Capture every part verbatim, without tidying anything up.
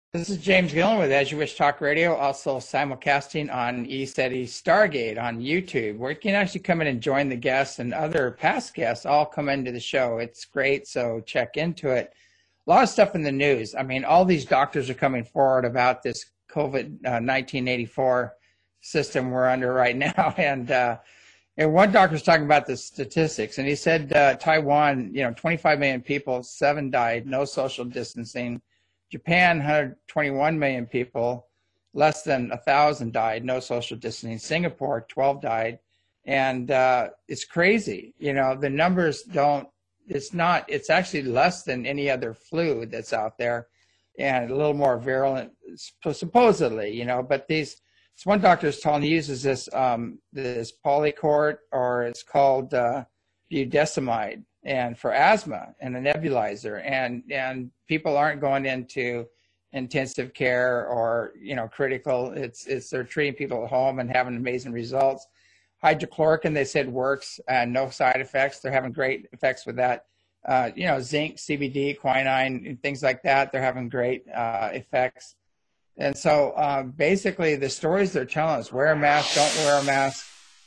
This is James Gillen with As You Wish Talk Radio, also simulcasting on ECETI Stargate on YouTube, where you can actually come in and join the guests, and other past guests all come into the show. It's great, so check into it. A lot of stuff in the news. I mean, all these doctors are coming forward about this COVID nineteen eighty-four system we're under right now. And, uh, and one doctor's talking about the statistics, and he said uh, Taiwan, you know, twenty-five million people, seven died, no social distancing. Japan, one hundred twenty-one million people, less than one thousand died, no social distancing. Singapore, twelve died. And uh, it's crazy. You know, the numbers don't, it's not, it's actually less than any other flu that's out there, and a little more virulent, supposedly, you know. But these, this one doctor is telling, he uses this, um, this Polycort, or it's called uh, budesonide, and for asthma, and a nebulizer, and and people aren't going into intensive care or, you know, critical. It's it's they're treating people at home and having amazing results. Hydrochloroquine, they said, works and no side effects. They're having great effects with that. Uh, you know, zinc, C B D, quinine, and things like that. They're having great uh, effects. And so uh, basically, the stories they're telling us: wear a mask, don't wear a mask.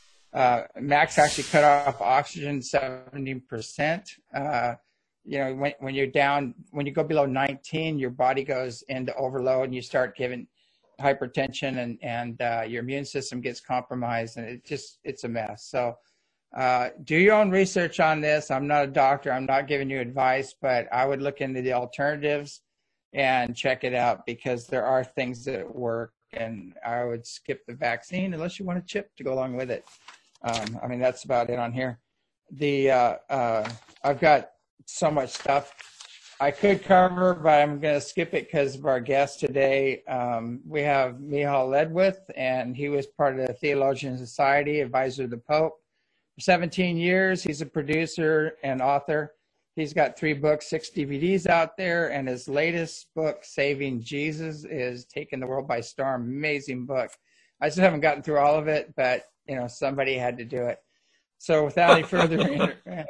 Uh, Max actually cut off oxygen seventy percent. Uh, you know, when, when you're down, when you go below nineteen, your body goes into overload and you start giving hypertension, and, and uh, your immune system gets compromised, and it just, it's a mess. So uh, do your own research on this. I'm not a doctor. I'm not giving you advice, but I would look into the alternatives and check it out, because there are things that work, and I would skip the vaccine unless you want a chip to go along with it. Um, I mean, that's about it on here. The uh, uh, I've got so much stuff I could cover, but I'm going to skip it because of our guest today. Um, we have Michal Ledwith, and he was part of the Theologian Society, advisor to the Pope for seventeen years. He's a producer and author. He's got three books, six D V Ds out there, and his latest book, Saving Jesus, is taking the world by storm. Amazing book. I just haven't gotten through all of it, but you know, somebody had to do it. So without any further ado,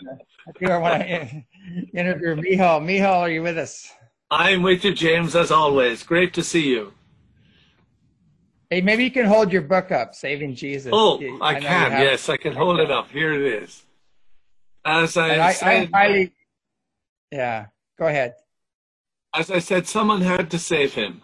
I do want to interview Michal. Michal, are you with us? I'm with you, James, as always. Great to see you. Hey, maybe you can hold your book up, Saving Jesus. Oh, You- I, know you can. have- Yes, I can hold it up. Here it is. As I, And I, I said, highly, yeah, go ahead. as I said, someone had to save him.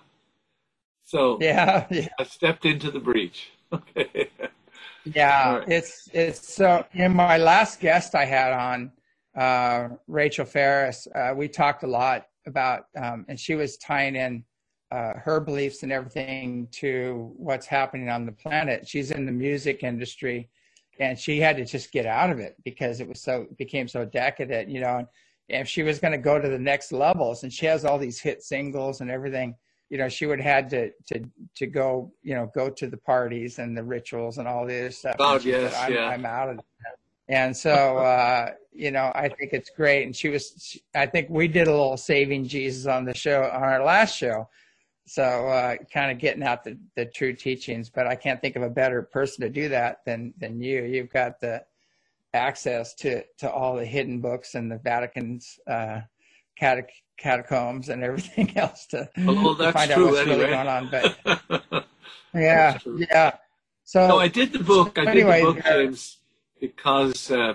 So Yeah, yeah. I stepped into the breach. Okay. Yeah, All right. it's it's so. In my last guest I had on, uh, Rachel Ferris, uh, we talked a lot about, um, and she was tying in uh, her beliefs and everything to what's happening on the planet. She's in the music industry, and she had to just get out of it because it was so it became so decadent, you know. And if she was going to go to the next levels, and she has all these hit singles and everything, you know, she would have had to, to, to go, you know, go to the parties and the rituals and all the other stuff. God, And she yes, said, I'm, yeah. I'm out of that. And so, uh, you know, I think it's great. And she was, she, I think we did a little Saving Jesus on the show, on our last show. So uh, kind of getting out the, the true teachings, but I can't think of a better person to do that than, than you. You've got the access to, to all the hidden books and the Vatican's uh, catech catacombs and everything else to, Oh, to that's find out true what's anyway. really going on. But yeah, That's true. yeah. So No, I did the book. I did anyway, the book, uh, James, because, uh,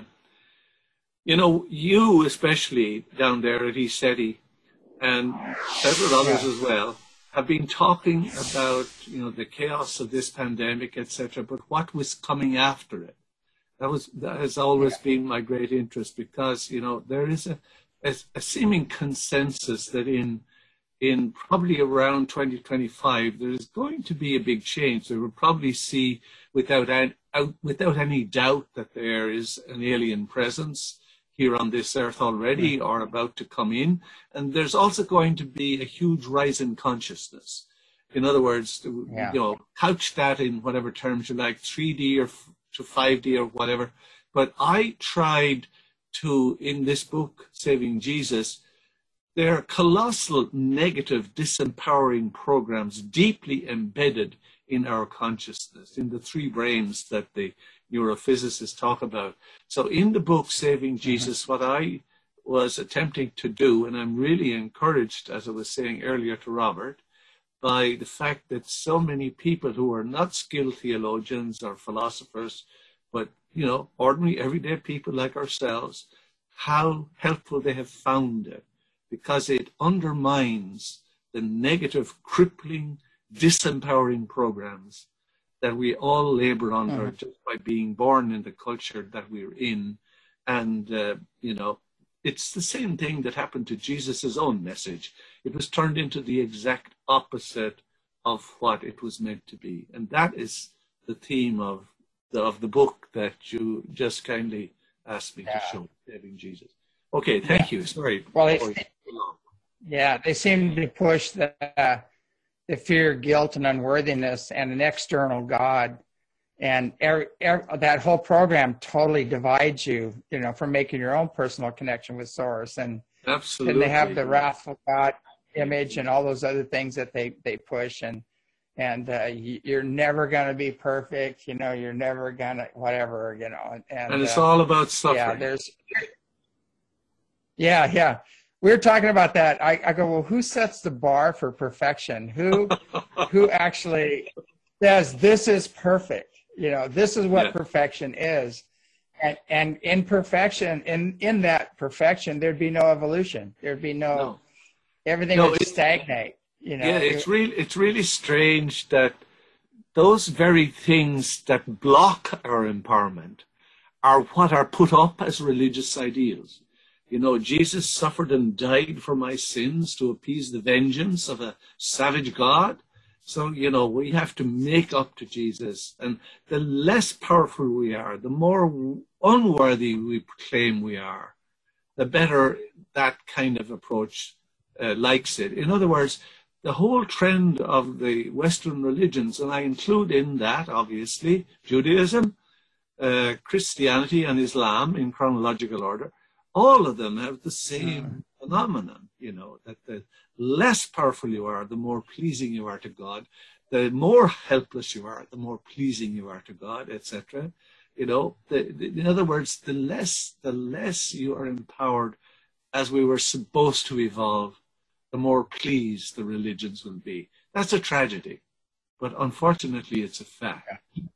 you know, you especially down there at ECETI, and several others Yeah. as well, have been talking about, you know, the chaos of this pandemic, et cetera, but what was coming after it. That was that has always been my great interest, because, you know, there is a, a, a seeming consensus that in in probably around twenty twenty-five, there is going to be a big change. They will probably see without, an, out, without any doubt that there is an alien presence here on this earth already or about to come in. And there's also going to be a huge rise in consciousness. In other words, Yeah. you know, couch that in whatever terms you like, three D or f- to five D or whatever. But I tried to, in this book, Saving Jesus, there are colossal negative, disempowering programs deeply embedded in our consciousness, in the three brains that the neurophysicists talk about. So in the book, Saving Jesus, mm-hmm. what I was attempting to do, and I'm really encouraged, as I was saying earlier to Robert, by the fact that so many people who are not skilled theologians or philosophers, but, you know, ordinary, everyday people like ourselves, how helpful they have found it, because it undermines the negative, crippling, disempowering programs that we all labor under mm-hmm. just by being born in the culture that we're in. And, uh, you know, it's the same thing that happened to Jesus' own message. It was turned into the exact opposite of what it was meant to be. And that is the theme of the, of the book that you just kindly asked me yeah. to show, Saving Jesus. Okay, thank yeah. you. Sorry. Well, they, yeah, they seem to push the, uh, the fear, guilt, and unworthiness and an external God. And every, every, that whole program totally divides you, you know, from making your own personal connection with Source. And, Absolutely. and they have the wrathful God image and all those other things that they, they push. And and uh, you're never going to be perfect, you know, you're never going to, whatever, you know. And, and it's uh, all about suffering. Yeah, there's, yeah, yeah. We were talking about that. I, I go, well, who sets the bar for perfection? Who, who actually says this is perfect? You know, this is what yeah. perfection is. And, and in perfection, in, in that perfection, there'd be no evolution. There'd be no, no. everything no, would stagnate. You know, yeah, it's really, it's really strange that those very things that block our empowerment are what are put up as religious ideals. You know, Jesus suffered and died for my sins to appease the vengeance of a savage God. So, you know, we have to make up to Jesus. And the less powerful we are, the more unworthy we claim we are, the better that kind of approach uh, likes it. In other words, the whole trend of the Western religions, and I include in that, obviously, Judaism, uh, Christianity, and Islam in chronological order, all of them have the same phenomenon, you know, that the less powerful you are, the more pleasing you are to God. The more helpless you are, the more pleasing you are to God, et cetera. You know, the, the, in other words, the less the less you are empowered as we were supposed to evolve, the more pleased the religions will be. That's a tragedy, but unfortunately, it's a fact.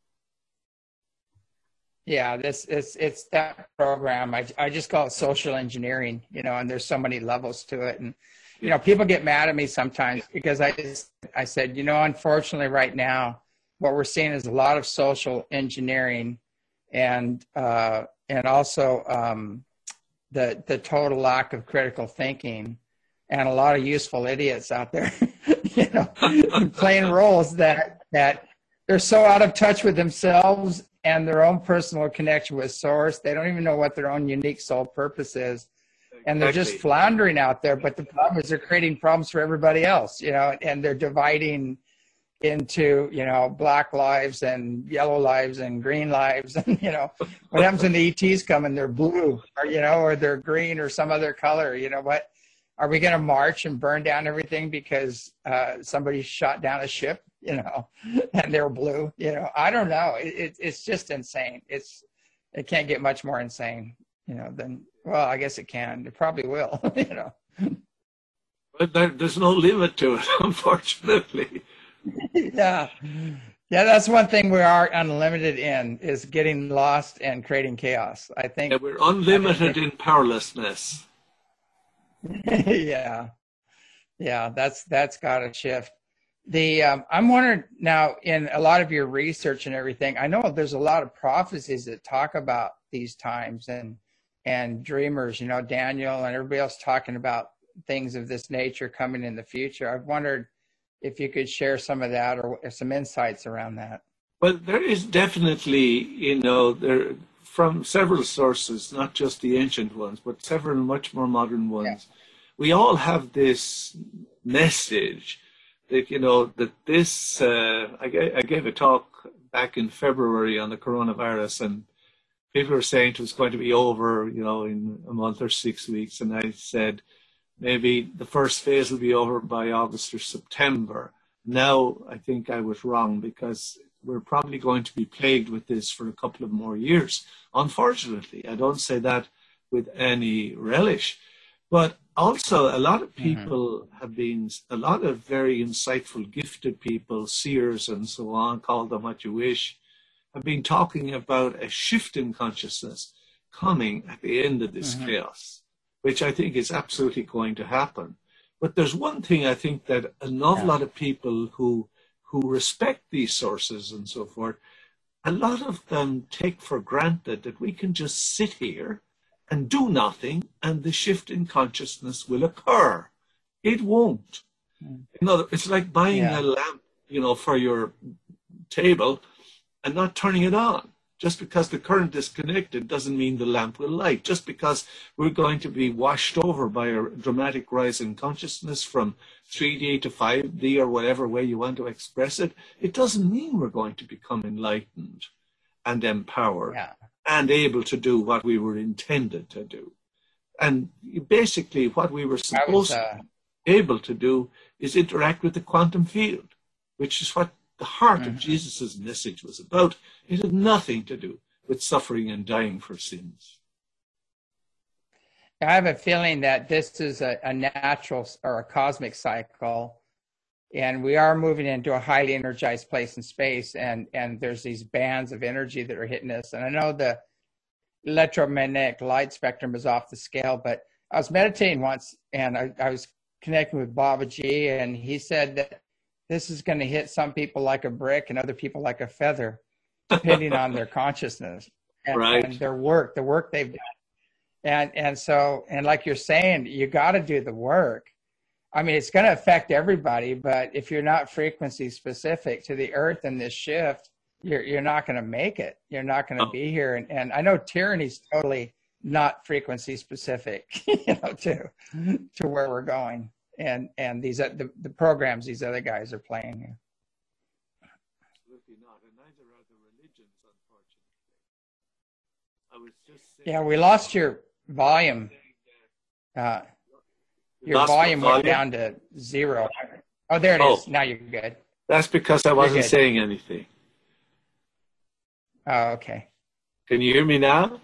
Yeah, this it's it's that program. I I just call it social engineering, you know, and there's so many levels to it. And you know, people get mad at me sometimes because I just I said, you know, unfortunately right now, what we're seeing is a lot of social engineering and uh, and also um, the the total lack of critical thinking and a lot of useful idiots out there, you know, playing roles that that they're so out of touch with themselves and their own personal connection with Source. They don't even know what their own unique soul purpose is. And they're just floundering out there. But the problem is they're creating problems for everybody else, you know, and they're dividing into, you know, black lives and yellow lives and green lives. And, you know, what happens when the E Ts come and they're blue or, you know, or they're green or some other color, you know what? Are we going to march and burn down everything because uh, somebody shot down a ship, you know, and they're blue? You know, I don't know. It, it, it's just insane. It's it can't get much more insane, you know, than, well, I guess it can. It probably will, you know. But there, there's no limit to it, unfortunately. Yeah. Yeah, that's one thing we are unlimited in, is getting lost and creating chaos. I think. Yeah, we're unlimited in powerlessness. yeah. Yeah, that's that's got to shift. The um, I'm wondering now, in a lot of your research and everything, I know there's a lot of prophecies that talk about these times and and dreamers, you know, Daniel and everybody else talking about things of this nature coming in the future. I've wondered if you could share some of that or some insights around that. Well, there is definitely, you know, there from several sources, not just the ancient ones, but several much more modern ones. Yeah. We all have this message that, you know, that this, uh, I, I gave a talk back in February on the coronavirus, and people were saying it was going to be over, you know, in a month or six weeks. And I said, maybe the first phase will be over by August or September. Now, I think I was wrong, because we're probably going to be plagued with this for a couple of more years. Unfortunately, I don't say that with any relish, but also, a lot of Mm-hmm. people have been, a lot of very insightful, gifted people, seers and so on, call them what you wish, have been talking about a shift in consciousness coming at the end of this Mm-hmm. chaos, which I think is absolutely going to happen. But there's one thing I think that an awful Yeah. lot of people who who respect these sources and so forth, a lot of them take for granted that we can just sit here and do nothing and the shift in consciousness will occur. It won't. In other, it's like buying Yeah. a lamp, you know, for your table and not turning it on. Just because the current is connected doesn't mean the lamp will light. Just because we're going to be washed over by a dramatic rise in consciousness from three D to five D or whatever way you want to express it, it doesn't mean we're going to become enlightened and empowered Yeah. and able to do what we were intended to do. And basically what we were I was, supposed uh, to be able to do is interact with the quantum field, which is what the heart mm-hmm. of Jesus' message was about. It had nothing to do with suffering and dying for sins. I have a feeling that this is a, a natural or a cosmic cycle, and we are moving into a highly energized place in space, and, and there's these bands of energy that are hitting us. And I know the electromagnetic light spectrum is off the scale, but I was meditating once, and I, I was connecting with Babaji, and he said that this is going to hit some people like a brick and other people like a feather, depending on their consciousness and, Right. and their work, the work they've done. And and so, and like you're saying, you got to do the work. I mean, it's going to affect everybody, but if you're not frequency specific to the earth and this shift, you're you're not going to make it. You're not going to Oh. be here. And and I know tyranny's totally not frequency specific, you know, to to where we're going. And and these the, the programs these other guys are playing here. Absolutely not, and neither are the religions, unfortunately. I was just saying, Yeah, we lost your volume. Uh, your lost my volume went volume? down to zero. Oh, there it Oh. is. Now you're good. That's because I wasn't good. saying anything. Oh, okay. Can you hear me now?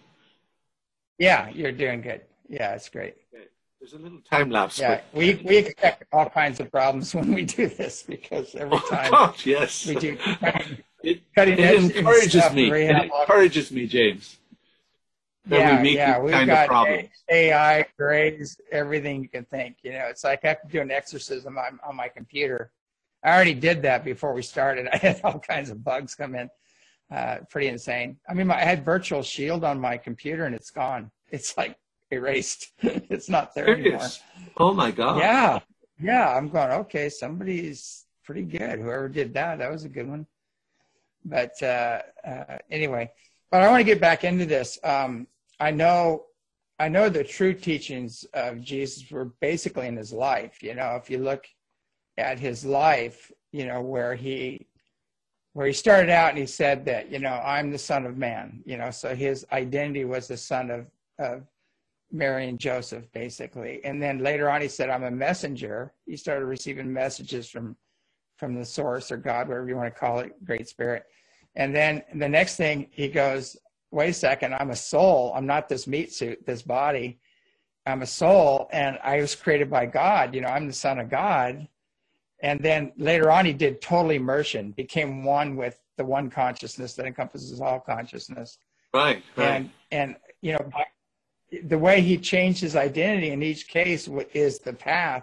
Yeah, you're doing good. Yeah, it's great. Okay. There's a little time lapse. Yeah, we we expect all kinds of problems when we do this because every Oh, time God, yes. we do cutting, It, cutting it edge encourages stuff, me. we It have all- encourages me, James. That yeah, we meet yeah, this we've kind of got problem. A I, grades, everything you can think. You know, it's like I have to do an exorcism on, on my computer. I already did that before we started. I had all kinds of bugs come in. Uh, pretty insane. I mean, my, I had Virtual Shield on my computer and it's gone. It's like erased. It's not there anymore. Serious? Oh my God. Yeah, yeah. I'm going, okay, somebody's pretty good. Whoever did that, that was a good one. But uh, uh, anyway, but I want to get back into this. Um, I know, I know the true teachings of Jesus were basically in his life. You know, if you look at his life, you know, where he, where he started out and he said that, you know, I'm the Son of Man. You know, so his identity was the son of of Mary and Joseph, basically. And then later on, he said, I'm a messenger. He started receiving messages from from the source or God, whatever you want to call it, Great Spirit. And then the next thing he goes, wait a second, I'm a soul. I'm not this meat suit, this body. I'm a soul, and I was created by God. You know, I'm the Son of God. And then later on, he did total immersion, became one with the one consciousness that encompasses all consciousness. Right, right. And, and you know, the way he changed his identity in each case is the path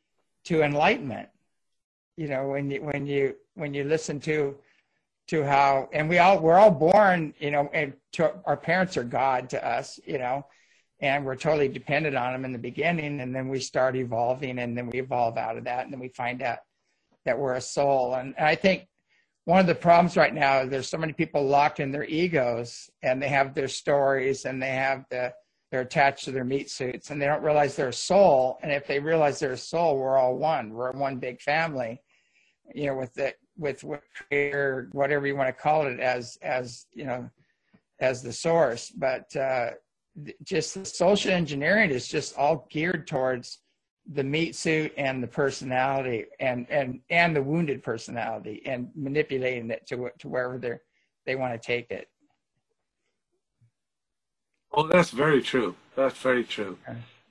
to enlightenment. You know, when you when you when you listen to to how, and we all we're all born, you know, and to, our parents are God to us, you know, and we're totally dependent on them in the beginning, and then we start evolving, and then we evolve out of that, and then we find out that we're a soul. And, and I think one of the problems right now is there's so many people locked in their egos, and they have their stories, and they have the they're attached to their meat suits, and they don't realize they're a soul. And if they realize they're a soul, we're all one. We're one big family, you know, with the with what creator, whatever you want to call it, as as you know, as the source. But uh, just the social engineering is just all geared towards the meat suit and the personality, and and and the wounded personality, and manipulating it to to wherever they they want to take it. Oh, that's very true. That's very true. Okay.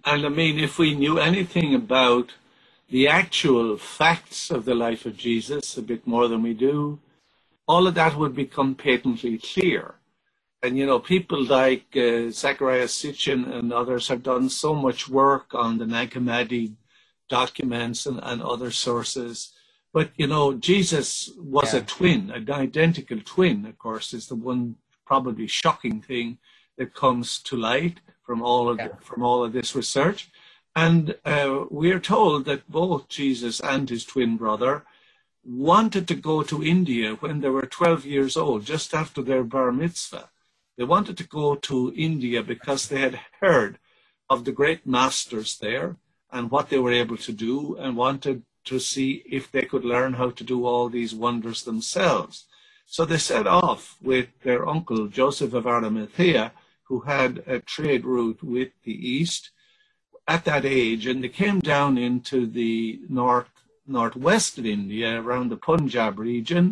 And I mean, if we knew anything about the actual facts of the life of Jesus, a bit more than we do, all of that would become patently clear. And, you know, people like uh, Zacharias Sitchin and others have done so much work on the Nag Hammadi documents and, and other sources. But, you know, Jesus was yeah. a twin, an identical twin, of course, is the one probably shocking thing that comes to light from all of, yeah. the, from all of this research. And uh, we're told that both Jesus and his twin brother wanted to go to India when they were twelve years old, just after their bar mitzvah. They wanted to go to India because they had heard of the great masters there and what they were able to do, and wanted to see if they could learn how to do all these wonders themselves. So they set off with their uncle, Joseph of Arimathea, who had a trade route with the East at that age, and they came down into the north northwest of India, around the Punjab region,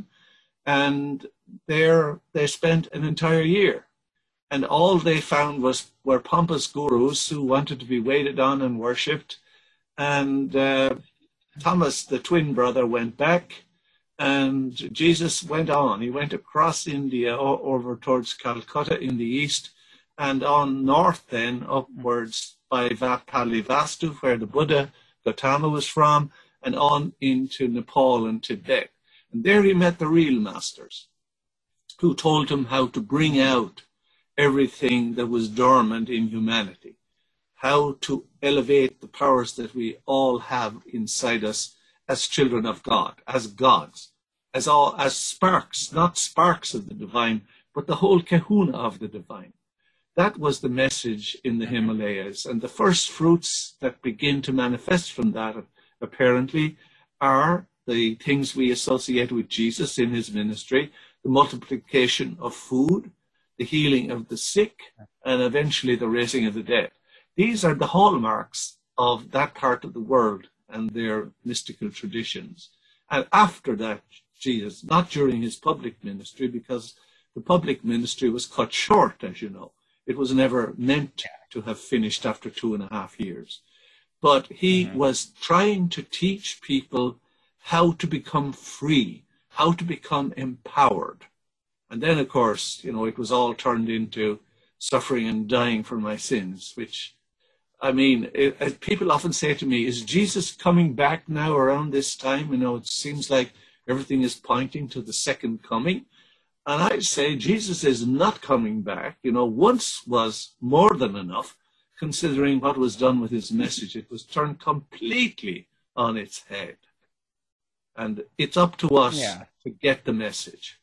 and there they spent an entire year. And all they found was were pompous gurus who wanted to be waited on and worshipped. And uh, Thomas, the twin brother, went back, and Jesus went on. He went across India o- over towards Calcutta in the east, and on north then upwards by Palivastu, where the Buddha Gautama was from, and on into Nepal and Tibet. And there he met the real masters, who told him how to bring out everything that was dormant in humanity, how to elevate the powers that we all have inside us as children of God, as gods, as all as sparks, not sparks of the divine, but the whole kahuna of the divine. That was the message in the Himalayas. And the first fruits that begin to manifest from that, apparently, are the things we associate with Jesus in his ministry, the multiplication of food, the healing of the sick, and eventually the raising of the dead. These are the hallmarks of that part of the world and their mystical traditions. And after that, Jesus, not during his public ministry, because the public ministry was cut short, as you know. It was never meant to have finished after two and a half years. But he mm-hmm. was trying to teach people how to become free, how to become empowered. And then, of course, you know, it was all turned into suffering and dying for my sins, which, I mean, it, it, people often say to me, is Jesus coming back now around this time? You know, it seems like everything is pointing to the second coming. And I'd say Jesus is not coming back. You know, once was more than enough, considering what was done with his message. It was turned completely on its head. And it's up to us yeah. to get the message.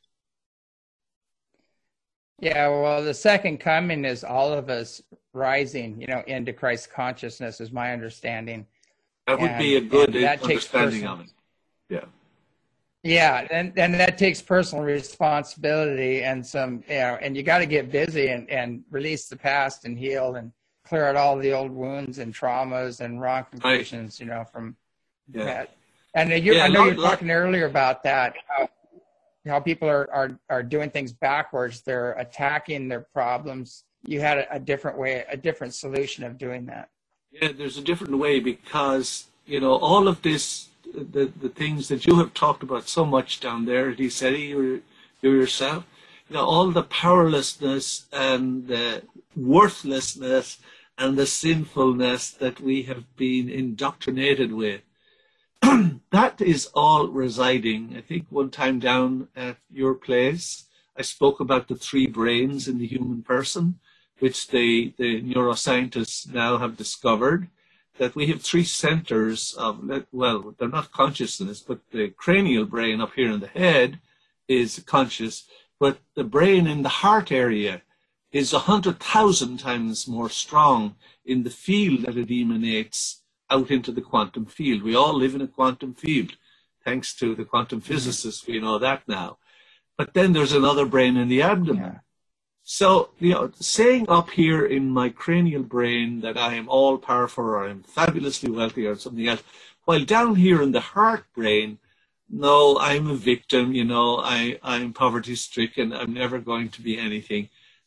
Yeah, well, the second coming is all of us rising, you know, into Christ's consciousness, is my understanding. That would and, be a good understanding of it. Yeah. Yeah, and, and that takes personal responsibility and some, you know, and you got to get busy and, and release the past and heal and clear out all the old wounds and traumas and wrong conclusions, right. you know, from yeah. that. And you, yeah, I know you were talking earlier about that, how, how people are, are, are doing things backwards. They're attacking their problems. You had a, a different way, a different solution of doing that. Yeah, there's a different way because, you know, all of this, the, the things that you have talked about so much down there, he said, you, you yourself, you know, all the powerlessness and the worthlessness and the sinfulness that we have been indoctrinated with, that is all residing. I think one time down at your place, I spoke about the three brains in the human person, which they, the neuroscientists now have discovered, that we have three centers of, well, they're not consciousness, but the cranial brain up here in the head is conscious, but the brain in the heart area is a hundred thousand times more strong in the field that it emanates out into the quantum field. We all live in a quantum field. Thanks to the quantum physicists, we know that now. But then there's another brain in the abdomen. Yeah. So, you know, saying up here in my cranial brain that I am all powerful or I'm fabulously wealthy or something else, while down here in the heart brain, no, I'm a victim, you know, I, I'm poverty stricken, I'm never going to be anything.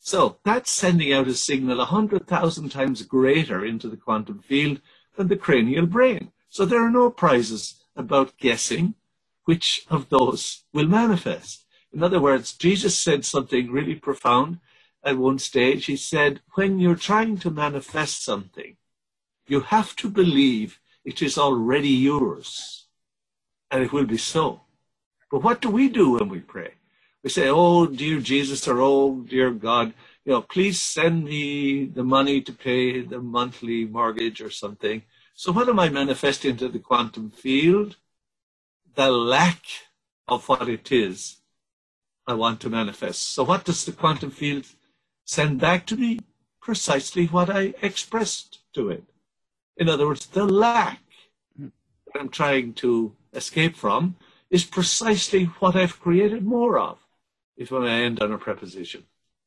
So that's sending out a signal one hundred thousand times greater into the quantum field than the cranial brain. So there are no prizes about guessing which of those will manifest. In other words, Jesus said something really profound at one stage. He said, when you're trying to manifest something, you have to believe it is already yours, and it will be so. But what do we do when we pray? We say, oh, dear Jesus, or oh, dear God, you know, please send me the money to pay the monthly mortgage or something. So what am I manifesting to the quantum field? The lack of what it is I want to manifest. So what does the quantum field send back to me? Precisely what I expressed to it. In other words, the lack that I'm trying to escape from is precisely what I've created more of, if I end on a preposition.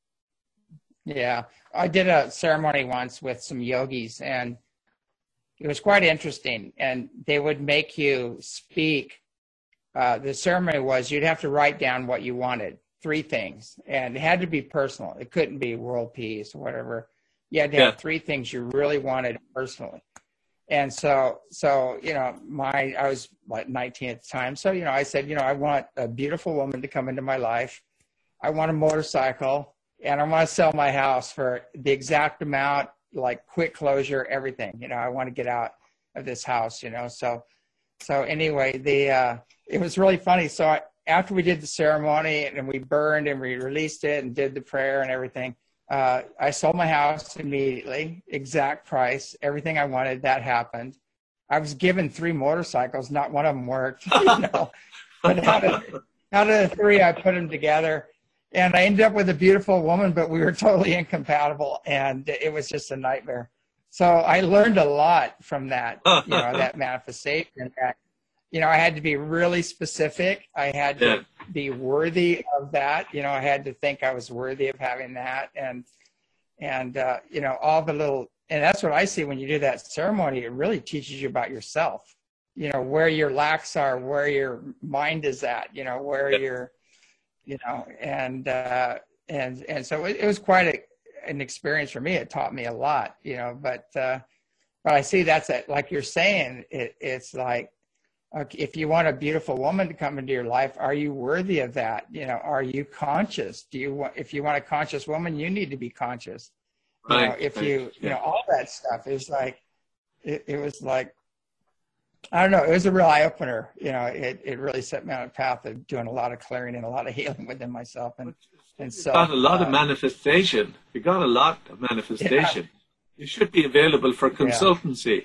Yeah, I did a ceremony once with some yogis, and it was quite interesting. And they would make you speak. Uh, the ceremony was you'd have to write down what you wanted, three things, and it had to be personal. It couldn't be world peace or whatever. You had to have yeah. three things you really wanted personally. And so, so, you know, my, I was like nineteen at the time. So, you know, I said, you know, I want a beautiful woman to come into my life. I want a motorcycle, and I want to sell my house for the exact amount, like quick closure, everything. You know, I want to get out of this house, you know. So, so anyway, the, uh, it was really funny. So I, after we did the ceremony and we burned and we released it and did the prayer and everything, Uh, I sold my house immediately, exact price, everything I wanted, that happened. I was given three motorcycles, not one of them worked, you know. But out of, out of the three, I put them together, and I ended up with a beautiful woman, but we were totally incompatible, and it was just a nightmare. So I learned a lot from that, you know, that manifestation. That, you know, I had to be really specific. I had to yeah. be worthy of that. You know, I had to think I was worthy of having that. And, and uh, you know, all the little, and that's what I see when you do that ceremony. It really teaches you about yourself, you know, where your lacks are, where your mind is at, you know, where yeah. you're, you know, and, uh, and, and so it, it was quite a, an experience for me. It taught me a lot, you know, but, uh, but I see that's it. Like you're saying, it, it's like, okay, if you want a beautiful woman to come into your life, are you worthy of that? You know, are you conscious? Do you want, if you want a conscious woman, you need to be conscious. Right. You know, if you, yeah. you know, all that stuff is like, it, it was like, I don't know, it was a real eye opener. You know, it, it really set me on a path of doing a lot of clearing and a lot of healing within myself. And, and so. You got a lot uh, of manifestation. You got a lot of manifestation. Yeah. You should be available for consultancy. Yeah.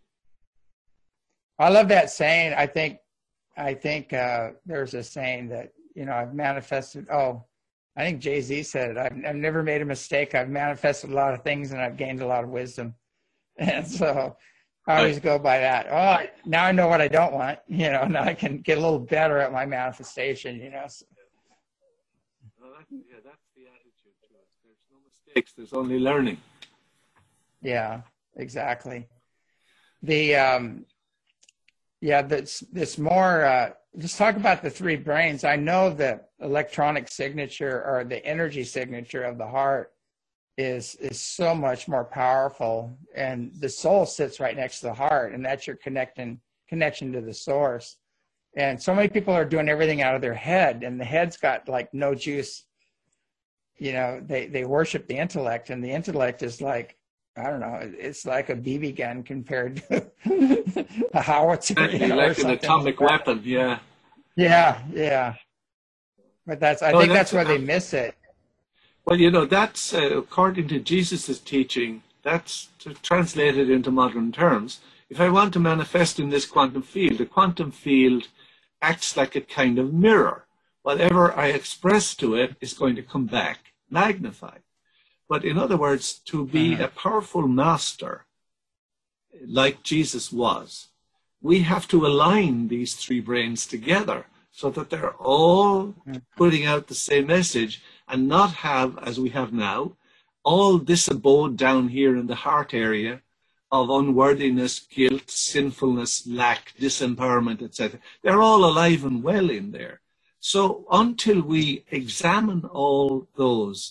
I love that saying. I think, I think uh, there's a saying that, you know, I've manifested. Oh, I think Jay-Z said it. I've, I've never made a mistake. I've manifested a lot of things, and I've gained a lot of wisdom. And so I always go by that. Oh, now I know what I don't want. You know, now I can get a little better at my manifestation. You know. So. Well, that's, yeah, that's the attitude to it. There's no mistakes. There's only learning. Yeah, exactly. The um, Yeah, this this more. Uh, just talk about the three brains. I know the electronic signature or the energy signature of the heart is is so much more powerful, and the soul sits right next to the heart, and that's your connecting connection to the source. And so many people are doing everything out of their head, and the head's got like no juice. You know, they they worship the intellect, and the intellect is like, I don't know, it's like a B B gun compared to a howitzer. You know, like an atomic like weapon, yeah. Yeah, yeah. But that's, I oh, think that's, that's where they miss it. Well, you know, that's, uh, according to Jesus' teaching, that's to translate it into modern terms. If I want to manifest in this quantum field, the quantum field acts like a kind of mirror. Whatever I express to it is going to come back magnified. But in other words, to be uh-huh. a powerful master, like Jesus was, we have to align these three brains together so that they're all putting out the same message, and not have, as we have now, all this abode down here in the heart area of unworthiness, guilt, sinfulness, lack, disempowerment, et cetera. They're all alive and well in there. So until we examine all those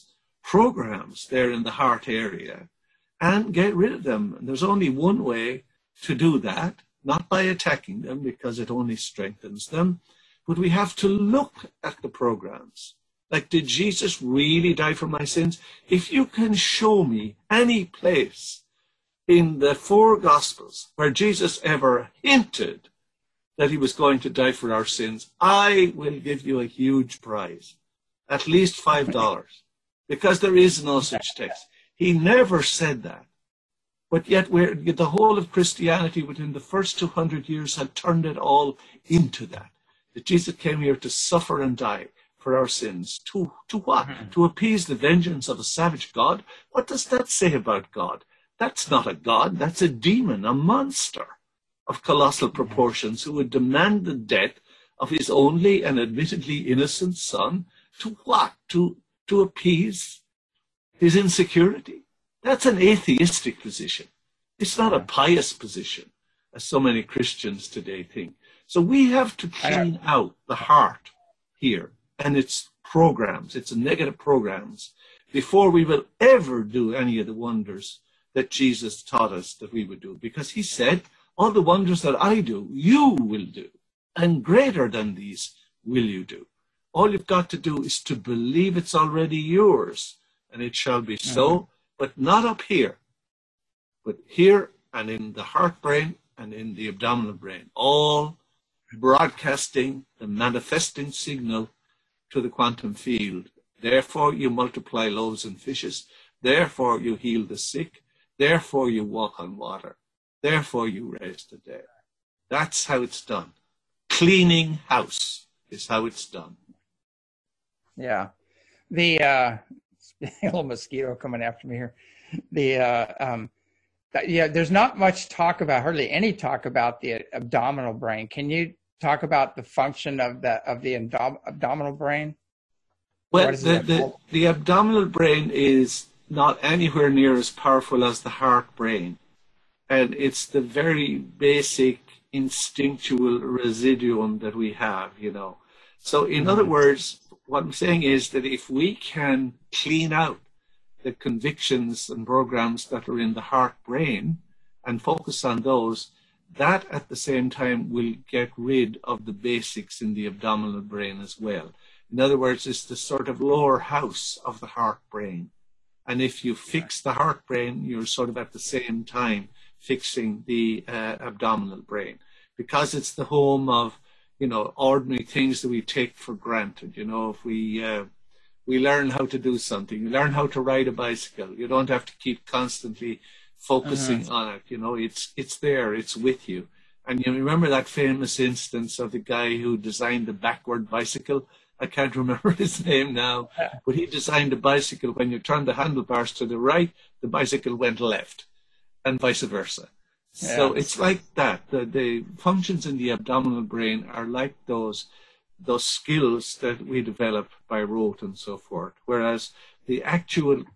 programs there in the heart area and get rid of them. And there's only one way to do that, not by attacking them because it only strengthens them, but we have to look at the programs. Like, did Jesus really die for my sins? If you can show me any place in the four Gospels where Jesus ever hinted that he was going to die for our sins, I will give you a huge prize, at least five dollars, because there is no such text. He never said that. But yet we're, the whole of Christianity within the first two hundred years had turned it all into that. That Jesus came here to suffer and die for our sins. To, to what? Mm-hmm. To appease the vengeance of a savage God? What does that say about God? That's not a God. That's a demon, a monster of colossal proportions who would demand the death of his only and admittedly innocent son. To what? To, to appease his insecurity. That's an atheistic position. It's not a pious position, as so many Christians today think. So we have to clean out the heart here and its programs, its negative programs, before we will ever do any of the wonders that Jesus taught us that we would do. Because he said, all the wonders that I do, you will do. And greater than these will you do. All you've got to do is to believe it's already yours, and it shall be so. Mm-hmm. But not up here, but here and in the heart brain and in the abdominal brain, all broadcasting the manifesting signal to the quantum field. Therefore, you multiply loaves and fishes. Therefore, you heal the sick. Therefore, you walk on water. Therefore, you raise the dead. That's how it's done. Cleaning house is how it's done. Yeah. The, uh, a little mosquito coming after me here. The uh, um, that, yeah, there's not much talk about, hardly any talk about the abdominal brain. Can you talk about the function of the of the abdom- abdominal brain? Well, the, the the abdominal brain is not anywhere near as powerful as the heart brain, and it's the very basic instinctual residuum that we have, you know. So, in mm-hmm. other words, what I'm saying is that if we can clean out the convictions and programs that are in the heart brain and focus on those, that at the same time will get rid of the basics in the abdominal brain as well. In other words, it's the sort of lower house of the heart brain. And if you fix the heart brain, you're sort of at the same time fixing the uh, abdominal brain, because it's the home of, you know, ordinary things that we take for granted. You know, if we uh, we learn how to do something, you learn how to ride a bicycle, you don't have to keep constantly focusing uh-huh. on it. You know, it's it's there, it's with you. And you remember that famous instance of the guy who designed the backward bicycle? I can't remember his name now, but he designed a bicycle. When you turn the handlebars to the right, the bicycle went left, and vice versa. Yeah. So it's like that. The, the functions in the abdominal brain are like those those skills that we develop by rote and so forth. Whereas the actual,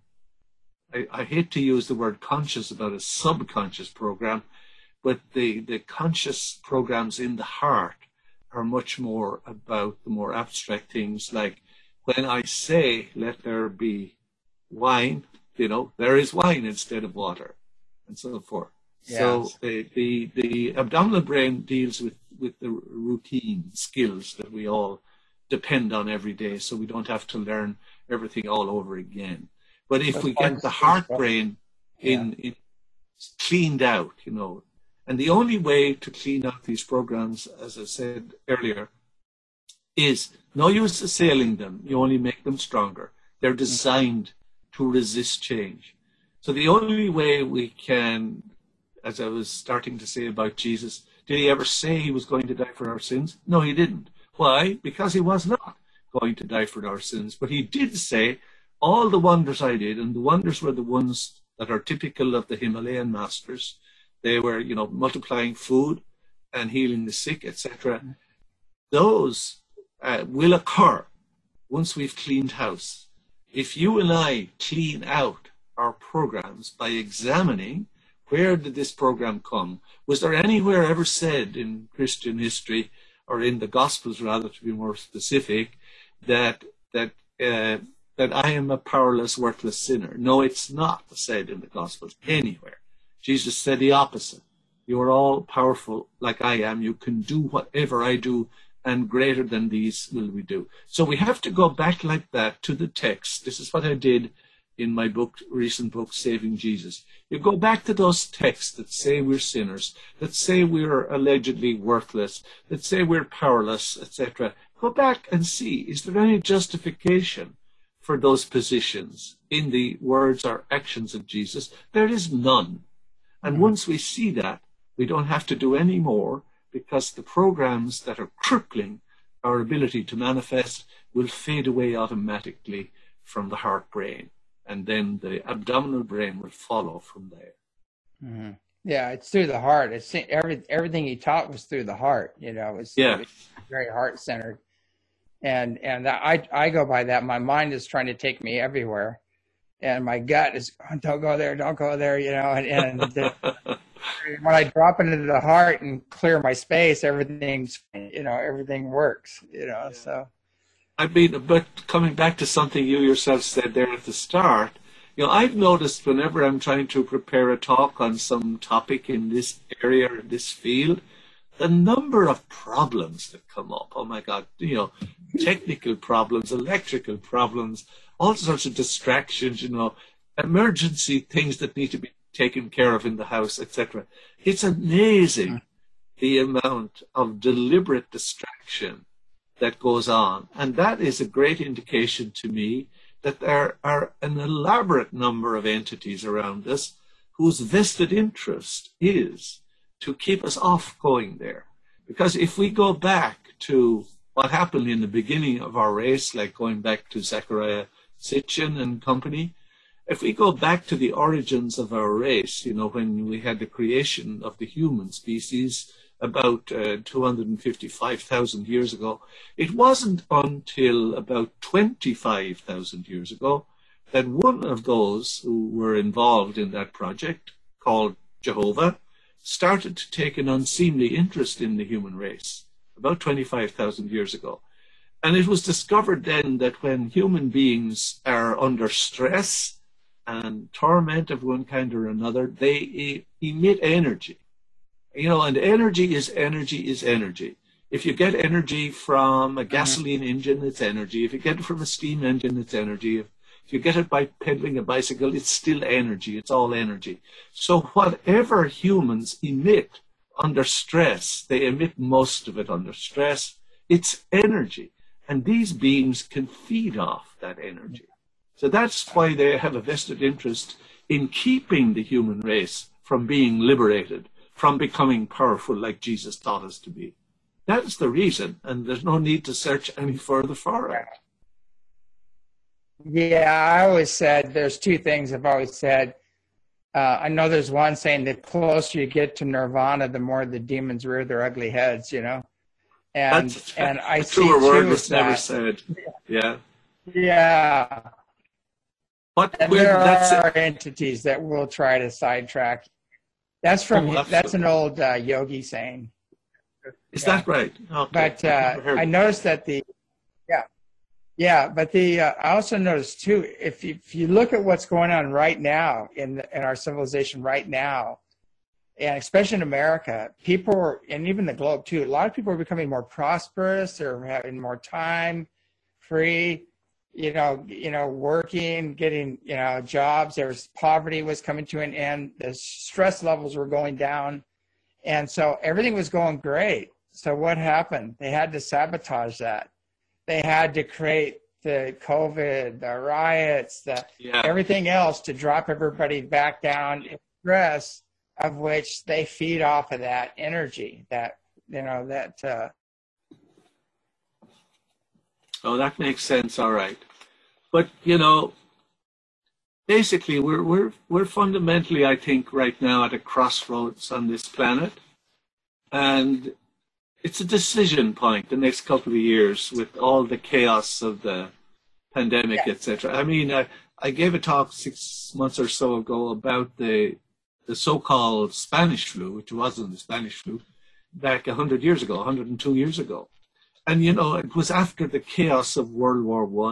I, I hate to use the word conscious about a subconscious program, but the, the conscious programs in the heart are much more about the more abstract things, like when I say, let there be wine, you know, there is wine instead of water, and so forth. Yes. So the, the the abdominal brain deals with, with the routine skills that we all depend on every day, so we don't have to learn everything all over again. But if That's we get the heart brain in, yeah. in cleaned out, you know, and the only way to clean out these programs, as I said earlier, is no use assailing them. You only make them stronger. They're designed to resist change. So the only way we can, as I was starting to say about Jesus, did he ever say he was going to die for our sins? No, he didn't. Why? Because he was not going to die for our sins. But he did say, all the wonders I did, and the wonders were the ones that are typical of the Himalayan masters. They were, you know, multiplying food and healing the sick, et cetera. Those uh, will occur once we've cleaned house. If you and I clean out our programs by examining, where did this program come? Was there anywhere ever said in Christian history, or in the Gospels rather, to be more specific, that that uh, that I am a powerless, worthless sinner. No, it's not said in the Gospels anywhere. Jesus said the opposite. You are all powerful like I am. You can do whatever I do, and greater than these will we do. So we have to go back like that to the text. This is what I did in my book, recent book, Saving Jesus. You go back to those texts that say we're sinners, that say we're allegedly worthless, that say we're powerless, et cetera. Go back and see, is there any justification for those positions in the words or actions of Jesus? There is none. And mm-hmm. once we see that, we don't have to do any more, because the programs that are crippling our ability to manifest will fade away automatically from the heart brain. And then the abdominal brain will follow from there. Mm-hmm. Yeah, it's through the heart. It's every, everything he taught was through the heart. You know, it's, yeah. it's very heart centered. And and I I go by that. My mind is trying to take me everywhere, and my gut is, oh, don't go there, don't go there. You know, and, and the, when I drop into the heart and clear my space, everything's, you know, everything works. You know, yeah. so. I mean, but coming back to something you yourself said there at the start, you know, I've noticed whenever I'm trying to prepare a talk on some topic in this area, in this field, the number of problems that come up, oh my God, you know, technical problems, electrical problems, all sorts of distractions, you know, emergency things that need to be taken care of in the house, et cetera. It's amazing the amount of deliberate distraction that goes on. And that is a great indication to me that there are an elaborate number of entities around us whose vested interest is to keep us off going there. Because if we go back to what happened in the beginning of our race, like going back to Zechariah Sitchin and company, if we go back to the origins of our race, you know, when we had the creation of the human species about uh, two hundred fifty-five thousand years ago, it wasn't until about twenty-five thousand years ago that one of those who were involved in that project, called Jehovah, started to take an unseemly interest in the human race, about twenty-five thousand years ago. And it was discovered then that when human beings are under stress and torment of one kind or another, they e- emit energy. You know, and energy is energy is energy. If you get energy from a gasoline engine, it's energy. If you get it from a steam engine, it's energy. If, if you get it by pedaling a bicycle, it's still energy. It's all energy. So whatever humans emit under stress, they emit most of it under stress. It's energy. And these beings can feed off that energy. So that's why they have a vested interest in keeping the human race from being liberated, from becoming powerful like Jesus taught us to be. That's the reason, and there's no need to search any further for it. Yeah, I always said, there's two things I've always said. Uh, I know there's one saying the closer you get to nirvana, the more the demons rear their ugly heads, you know? And That's, and I a see truer word too was that, never said. Yeah. Yeah. But and where, there that's are it. entities that will try to sidetrack. That's from Oh, that's an old uh, yogi saying. Is yeah. that right? Okay. But uh, I noticed that the yeah yeah, but the uh, I also noticed too, if you, if you look at what's going on right now in the, in our civilization right now, and especially in America, people are, and even the globe too, a lot of people are becoming more prosperous. They're having more time, free. You know, you know, working, getting, you know, jobs. There was poverty was coming to an end. The stress levels were going down, and so everything was going great. So what happened? They had to sabotage that. They had to create the COVID, the riots, the yeah. everything else to drop everybody back down in stress, of which they feed off of that energy. That you know that. Uh, Oh, that makes sense. All right. But, you know, basically, we're, we're, we're fundamentally, I think, right now at a crossroads on this planet. And it's a decision point the next couple of years with all the chaos of the pandemic, yeah. et cetera. I mean, I, I gave a talk six months or so ago about the, the so-called Spanish flu, which wasn't the Spanish flu, back one hundred years ago, one hundred two years ago. And, you know, it was after the chaos of World War One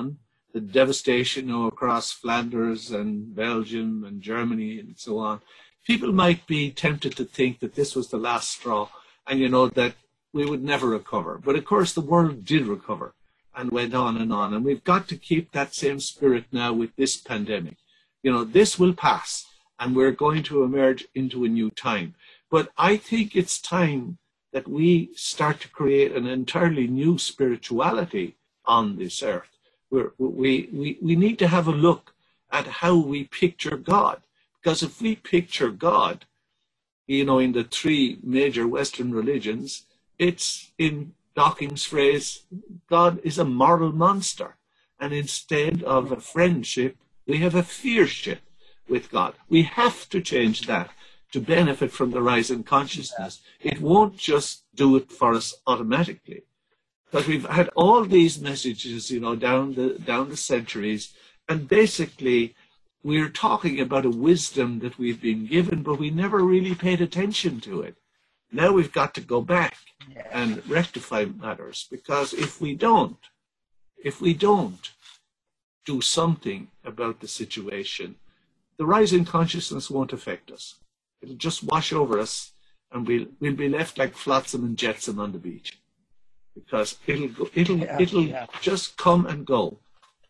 the devastation, you know, across Flanders and Belgium and Germany and so on, people might be tempted to think that this was the last straw and, you know, that we would never recover. But of course, the world did recover and went on and on. And we've got to keep that same spirit now with this pandemic. You know, this will pass and we're going to emerge into a new time. But I think it's time that we start to create an entirely new spirituality on this earth. We're, we, we, we need to have a look at how we picture God. Because if we picture God, you know, in the three major Western religions, it's, in Dawkins' phrase, God is a moral monster. And instead of a friendship, we have a fearship with God. We have to change that to benefit from the rise in consciousness. It won't just do it for us automatically. But we've had all these messages, you know, down the down the centuries, and basically we're talking about a wisdom that we've been given, but we never really paid attention to it. Now we've got to go back and rectify matters, because if we don't, if we don't do something about the situation, the rise in consciousness won't affect us. It'll just wash over us, and we'll we'll be left like flotsam and jetsam on the beach, because it'll go, it'll yeah, it'll yeah. just come and go.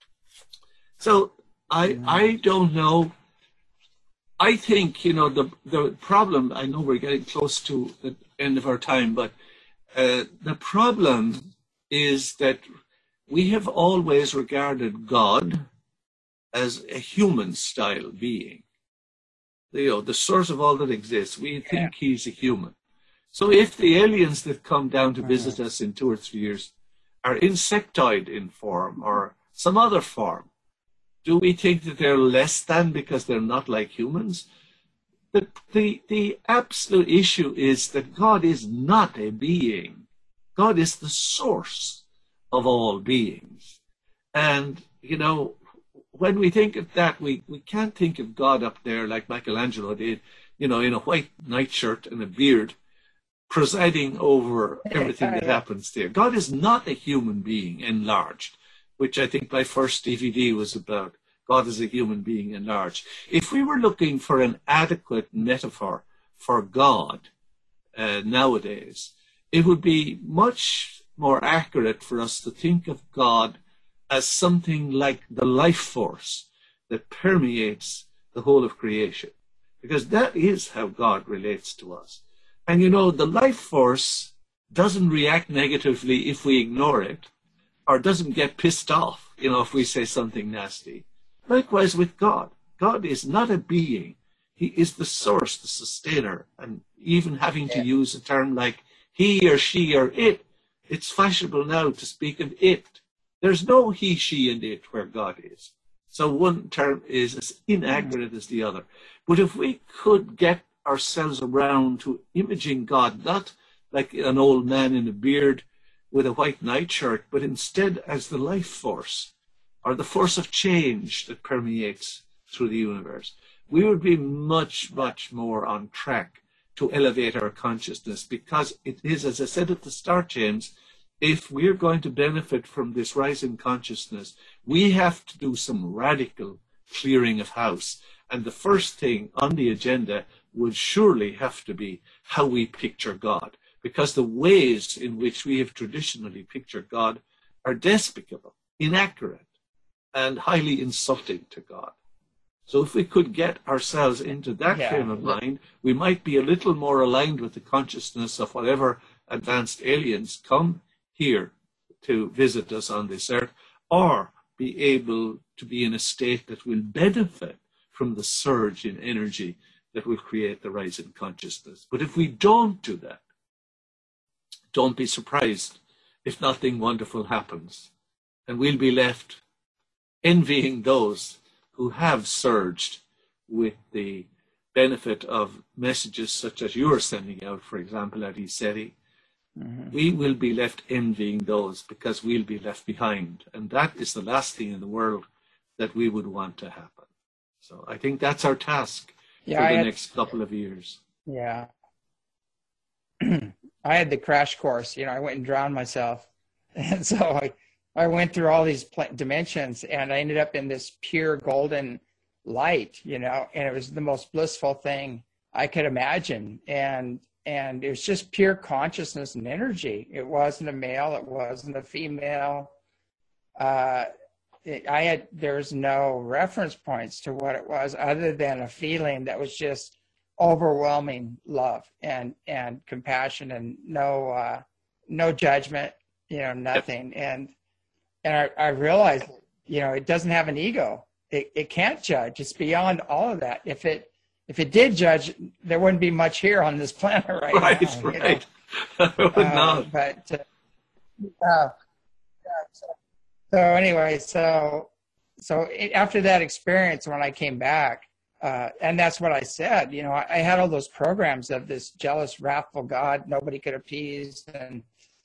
So I mm. I don't know. I think, you know, the the problem. I know we're getting close to the end of our time, but uh, the problem is that we have always regarded God as a human-style being. You know, the source of all that exists. We think yeah. he's a human. So if the aliens that come down to visit us in two or three years are insectoid in form or some other form, do we think that they're less than because they're not like humans? The, the, the absolute issue is that God is not a being. God is the source of all beings. And, you know, when we think of that, we, we can't think of God up there like Michelangelo did, you know, in a white nightshirt and a beard, presiding over everything that happens there. God is not a human being enlarged, which I think my first D V D was about. God is a human being enlarged. If we were looking for an adequate metaphor for God uh, nowadays, it would be much more accurate for us to think of God as something like the life force that permeates the whole of creation, because that is how God relates to us. And you know, the life force doesn't react negatively if we ignore it, or doesn't get pissed off, you know, if we say something nasty. Likewise with God. God is not a being. He is the source, the sustainer. And even having to use a term like he or she or it, it's fashionable now to speak of it. There's no he, she, and it where God is. So one term is as inaccurate as the other. But if we could get ourselves around to imaging God, not like an old man in a beard with a white nightshirt, but instead as the life force, or the force of change that permeates through the universe, we would be much, much more on track to elevate our consciousness, because it is, as I said at the start, James, if we're going to benefit from this rise in consciousness, we have to do some radical clearing of house. And the first thing on the agenda would surely have to be how we picture God, because the ways in which we have traditionally pictured God are despicable, inaccurate, and highly insulting to God. So if we could get ourselves into that yeah. frame of mind, we might be a little more aligned with the consciousness of whatever advanced aliens come here to visit us on this earth, or be able to be in a state that will benefit from the surge in energy that will create the rise in consciousness. But if we don't do that, don't be surprised if nothing wonderful happens. And we'll be left envying those who have surged with the benefit of messages such as you're sending out, for example, at ECETI. Mm-hmm. We will be left envying those, because we'll be left behind. And that is the last thing in the world that we would want to happen. So I think that's our task yeah, for the had, next couple of years. Yeah. I had the crash course, you know, I went and drowned myself. And so I, I went through all these pl- dimensions, and I ended up in this pure golden light, you know, and it was the most blissful thing I could imagine. And and it was just pure consciousness and energy. It wasn't a male, it wasn't a female. Uh, it, I had there's no reference points to what it was other than a feeling that was just overwhelming love and and compassion, and no uh, no judgment, you know, nothing. And and I, I realized, you know, it doesn't have an ego. It it can't judge. It's beyond all of that. If it if it did judge, there wouldn't be much here on this planet right, right now. Right, right. It would uh, not. But uh, uh, so, so anyway, so so it, after that experience, when I came back, uh, and that's what I said. You know, I, I had all those programs of this jealous, wrathful God nobody could appease, and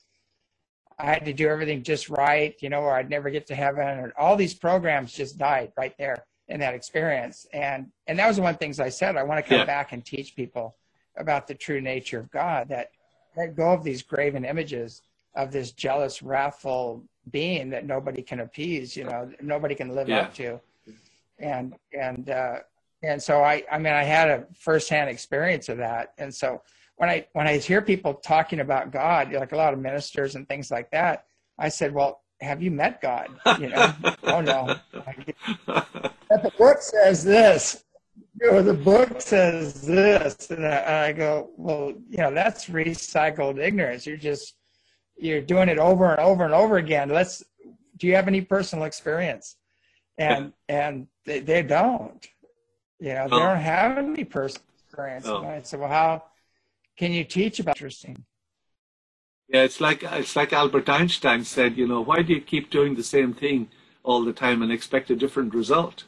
I had to do everything just right, you know, or I'd never get to heaven. And all these programs just died right there in that experience. And and that was one of the things I said. I want to come Yeah. back and teach people about the true nature of God, that let go of these graven images of this jealous, wrathful being that nobody can appease, you know, nobody can live Yeah. up to. And and uh, and so I, I mean, I had a firsthand experience of that. And so when I when I hear people talking about God, like a lot of ministers and things like that, I said, well, have you met God? You know, oh no. But the book says this. You know, the book says this, and I, and I go, well, you know, that's recycled ignorance. You're just you're doing it over and over and over again. Let's. Do you have any personal experience? And and they, they don't. You know, No. they don't have any personal experience. No. And I said, well, how can you teach about interesting? Yeah, it's like it's like Albert Einstein said, you know, why do you keep doing the same thing all the time and expect a different result?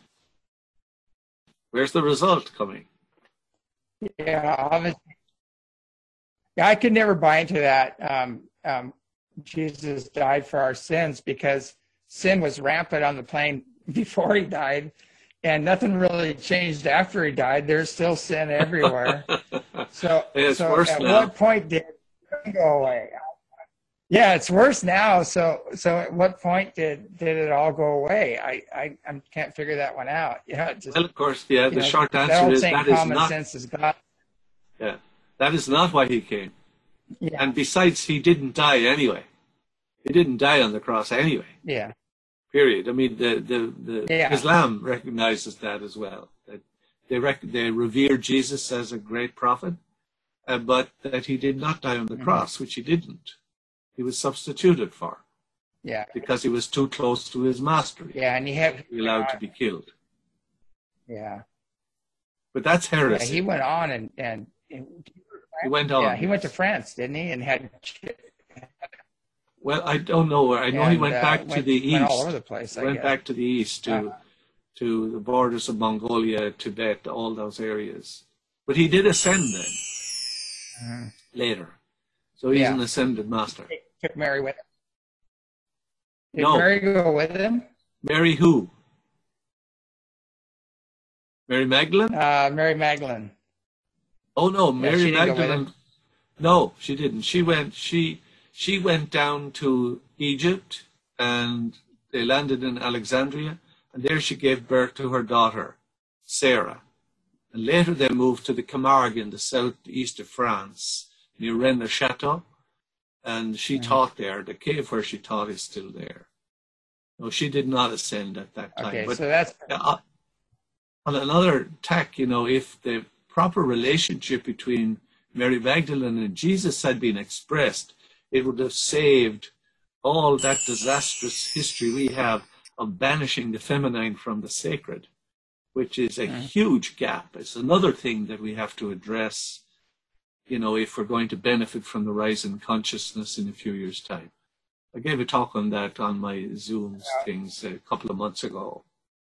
Where's the result coming? Yeah, obviously. Yeah, I could never buy into that. Um, um, Jesus died for our sins, because sin was rampant on the plane before he died, and nothing really changed after he died. There's still sin everywhere. So, It's so worse at now. what point did it go away? Yeah, it's worse now. So, so at what point did, did it all go away? I, I, I can't figure that one out. Yeah, it just, Well, of course, yeah, you the know, short that answer old is saying, that is common not, sense is God. yeah, that is not why he came. Yeah, And besides, he didn't die anyway. He didn't die on the cross anyway, yeah, period. I mean, the, the, the Yeah. Islam recognizes that as well. That they, rec- they revere Jesus as a great prophet, uh, but that he did not die on the Mhm. cross, which he didn't. He was substituted for yeah, because he was too close to his master. yeah. And he had, He was allowed to be killed. yeah, But that's yeah. heresy. He went on and and, and He went on. yeah, he went to France, didn't he? And had Well, I don't know where. I know he and, went uh, back to went- the went east. all over the place, I Went guess. back to the east to Uh, to the borders of Mongolia, Tibet, all those areas. But he did ascend then Mhm. later. So he's Yeah. an ascended master. Took Mary with him. Did No. Mary go with him? Mary who? Mary Magdalene? Uh, Mary Magdalene. Oh no, Yeah, Mary she didn't go with Magdalene. No, she didn't. She went. She she went down to Egypt, and they landed in Alexandria, and there she gave birth to her daughter, Sarah. And later they moved to the Camargue in the southeast of France, near Rennes-le-Château, and she Mhm. taught there. The cave where she taught is still there. No, she did not ascend at that time. Okay, but so that's uh, on another tack, you know, if the proper relationship between Mary Magdalene and Jesus had been expressed, it would have saved all that disastrous history we have of banishing the feminine from the sacred, which is a Mm. huge gap. It's another thing that we have to address, you know, if we're going to benefit from the rise in consciousness in a few years' time. I gave a talk on that on my Zooms things a couple of months ago.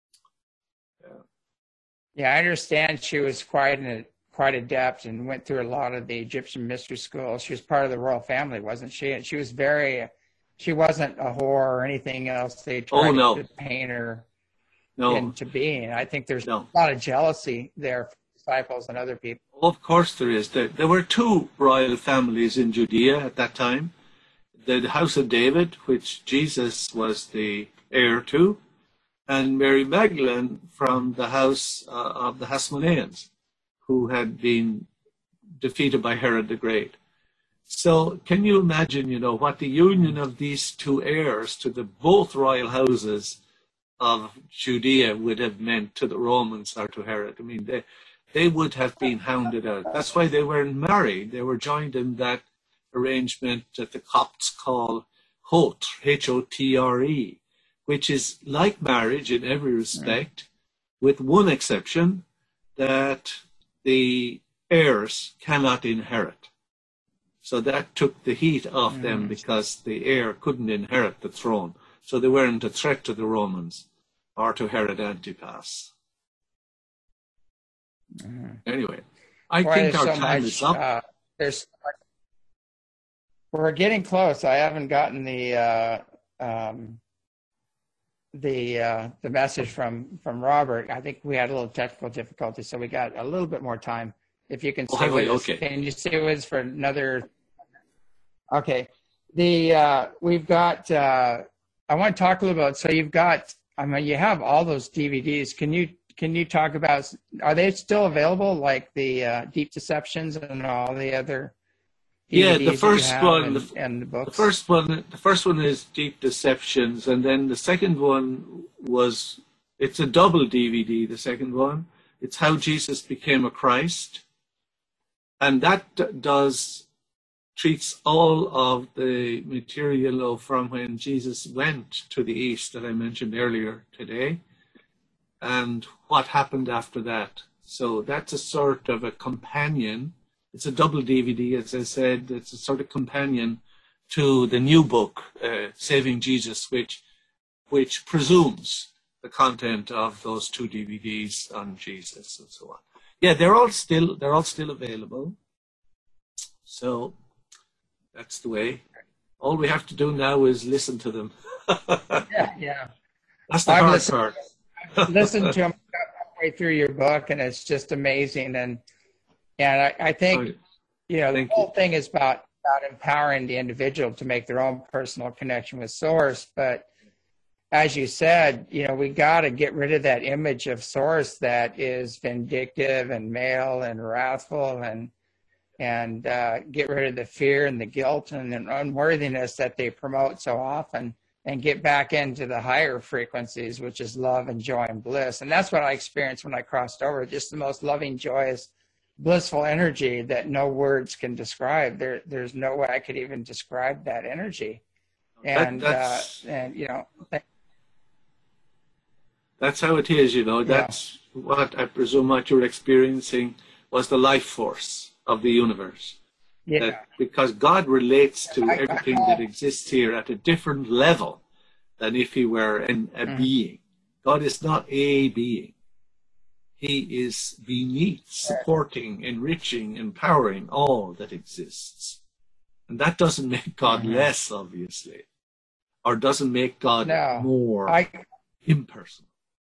yeah. I understand she was quite an quite adept and went through a lot of the Egyptian mystery schools. She was part of the royal family, wasn't she? And she was very. She wasn't a whore or anything else. They tried Oh, no. to paint her No, into being. I think there's no. a lot of jealousy there for disciples and other people. Of course there is. There, there were two royal families in Judea at that time. the house of David, which Jesus was the heir to, and Mary Magdalene from the house uh, of the Hasmoneans, who had been defeated by Herod the Great. So can you imagine, you know, what the union of these two heirs to the both royal houses of Judea would have meant to the Romans or to Herod? I mean, they, they would have been hounded out. That's why they weren't married. They were joined in that arrangement that the Copts call Hotre, H O T R E, which is like marriage in every respect, with one exception, that the heirs cannot inherit. So that took the heat off them because the heir couldn't inherit the throne. So they weren't a threat to the Romans or to Herod Antipas. Mm-hmm. Anyway, I Boy, think our so time much, is up. Uh, there's, we're getting close. I haven't gotten the uh, um, the uh, the message from from Robert. I think we had a little technical difficulty, so we got a little bit more time. If you can stay oh, with us, okay. Can you stay with us for another? Okay, the uh, we've got. Uh, I want to talk a little about. So you've got. I mean, you have all those D V Ds. Can you can you talk about? Are they still available? Like the uh, Deep Deceptions and all the other D V Ds yeah, the first one, and, the, and the books. The first one, the first one is Deep Deceptions, and then the second one was. It's a double D V D. The second one, it's How Jesus Became a Christ. And that does treats all of the material from when Jesus went to the East that I mentioned earlier today, and what happened after that. So that's a sort of a companion. It's a double D V D, as I said. It's a sort of companion to the new book, uh, Saving Jesus, which which presumes the content of those two D V Ds on Jesus and so on. Yeah, they're all still they're all still available. So that's the way. All we have to do now is listen to them. yeah, yeah. That's the I've hard listened, part. I've listened to them halfway through your book, and it's just amazing. And and I, I think Oh, you know the thank whole you. thing is about about empowering the individual to make their own personal connection with Source, but as you said, you know, we got to get rid of that image of Source that is vindictive and male and wrathful, and and uh, get rid of the fear and the guilt and the unworthiness that they promote so often, and get back into the higher frequencies, which is love and joy and bliss. And that's what I experienced when I crossed over, just the most loving, joyous, blissful energy that no words can describe. There, there's no way I could even describe that energy. And, That, uh, that's, and you know, that's how it is, you know. That's yeah. what I presume what you're experiencing was the life force of the universe. Yeah. That because God relates to everything that exists here at a different level than if he were an, a mm. being. God is not a being. He is beneath, supporting, enriching, empowering all that exists. And that doesn't make God mm-hmm. less, obviously, or doesn't make God no, more I, impersonal.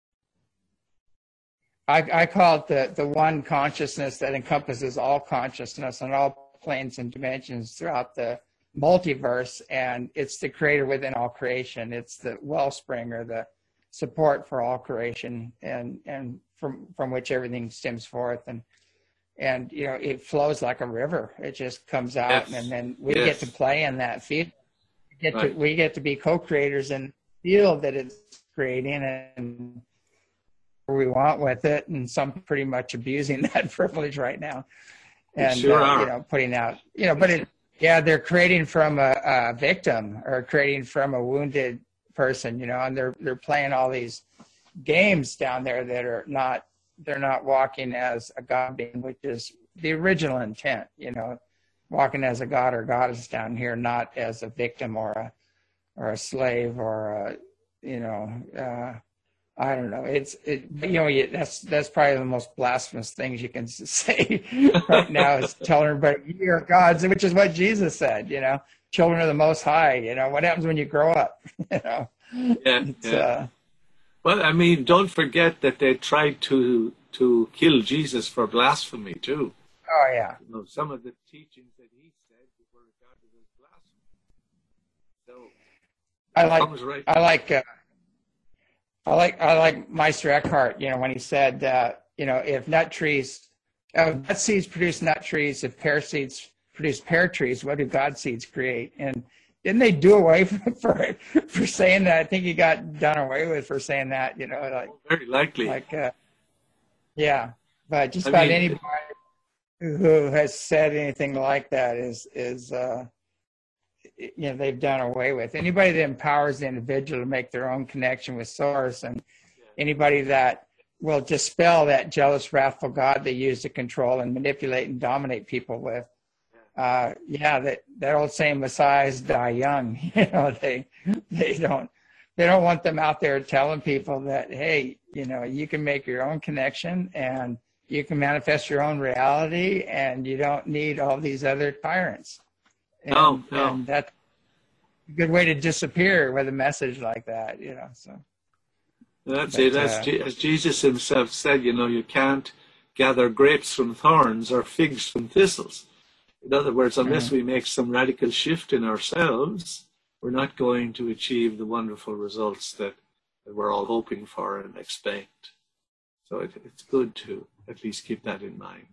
I, I call it the, the one consciousness that encompasses all consciousness on all planes and dimensions throughout the multiverse, and it's the creator within all creation. It's the wellspring or the support for all creation, and, and from, from which everything stems forth. And, and, you know, it flows like a river. It just comes out, yes. and then we yes. get to play in that field. We get, right. to, we get to be co-creators in the field that it's creating, and we want with it, and some pretty much abusing that privilege right now, and sure uh, you know, putting out, you know, but it, yeah, they're creating from a, a victim or creating from a wounded person, you know, and they're they're playing all these games down there that are not, they're not walking as a god being, which is the original intent, you know, walking as a god or goddess down here, not as a victim or a or a slave or a, you know. Uh, I don't know. It's it. You know, that's that's probably the most blasphemous things you can say right now is telling everybody you're gods, which is what Jesus said. You know, children of the Most High. You know, what happens when you grow up? You know. Yeah. yeah. Uh, well, I mean, don't forget that they tried to to kill Jesus for blasphemy too. Oh yeah. You know, some of the teachings that he said were regarded as blasphemy. So I like, Tom was right. I like, uh, I like, I like Meister Eckhart, you know, when he said, uh, you know, if nut trees, uh, nut seeds produce nut trees, if pear seeds produce pear trees, what do God seeds create? And didn't they do away for, for saying that? I think he got done away with for saying that, you know, like, Very likely. like, uh, yeah, but just I about mean, anybody who has said anything like that is, is, uh, you know, they've done away with. Anybody that empowers the individual to make their own connection with source, and anybody that will dispel that jealous, wrathful God they use to control and manipulate and dominate people with. Uh, yeah, that, that old saying, Messiahs die young. You know, they they don't they don't want them out there telling people that, hey, you know, you can make your own connection and you can manifest your own reality, and you don't need all these other tyrants. And, no, no. and that's a good way to disappear with a message like that, you know. So That's but, it. As, uh, Je- as Jesus himself said, you know, you can't gather grapes from thorns or figs from thistles. In other words, unless mm-hmm. we make some radical shift in ourselves, we're not going to achieve the wonderful results that, that we're all hoping for and expect. So it, it's good to at least keep that in mind.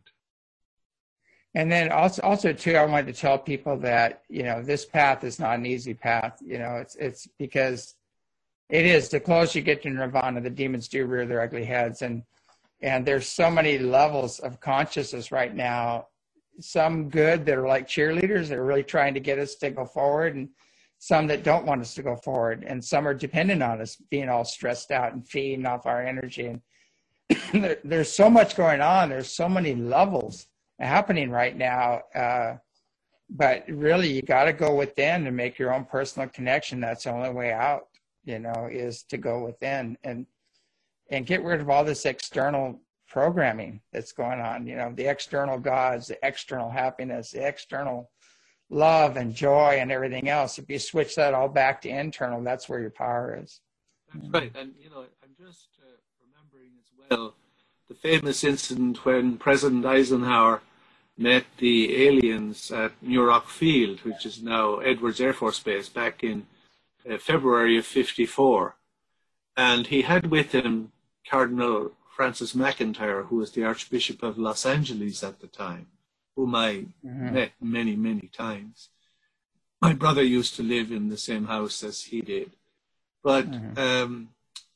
And then also, also too, I wanted to tell people that, you know, this path is not an easy path. You know, it's it's because it is. The closer you get to nirvana, the demons do rear their ugly heads, and and there's so many levels of consciousness right now. Some good that are like cheerleaders that are really trying to get us to go forward, and some that don't want us to go forward, and some are dependent on us being all stressed out and feeding off our energy. And there, there's so much going on. There's so many levels happening right now. Uh, but really, you got to go within and make your own personal connection. That's the only way out, you know, is to go within and and get rid of all this external programming that's going on, you know, the external gods, the external happiness, the external love and joy and everything else. If you switch that all back to internal, that's where your power is. That's right. And, you know, I'm just uh, remembering as well the famous incident when President Eisenhower met the aliens at Muroc Field, which is now Edwards Air Force Base, back in uh, February of fifty-four. And he had with him Cardinal Francis McIntyre, who was the Archbishop of Los Angeles at the time, whom I mm-hmm. met many, many times. My brother used to live in the same house as he did. But mm-hmm. um,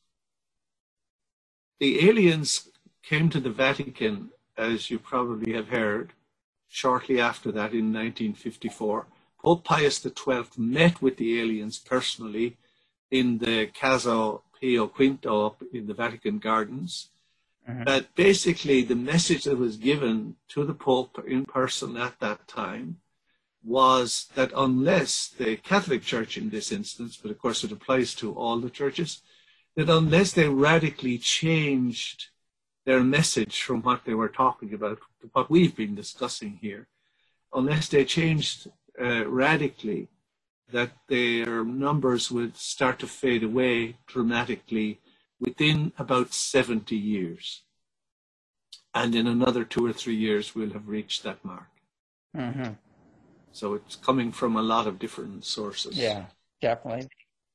the aliens came to the Vatican, as you probably have heard, shortly after that in nineteen fifty-four. Pope Pius the twelfth met with the aliens personally in the Casa Pio Quinto up in the Vatican Gardens. Mm-hmm. That basically the message that was given to the Pope in person at that time was that unless the Catholic Church in this instance, but of course it applies to all the churches, that unless they radically changed their message from what they were talking about to what we've been discussing here, unless they changed uh, radically, that their numbers would start to fade away dramatically within about seventy years. And in another two or three years, we'll have reached that mark. Mm-hmm. So it's coming from a lot of different sources. Yeah, definitely.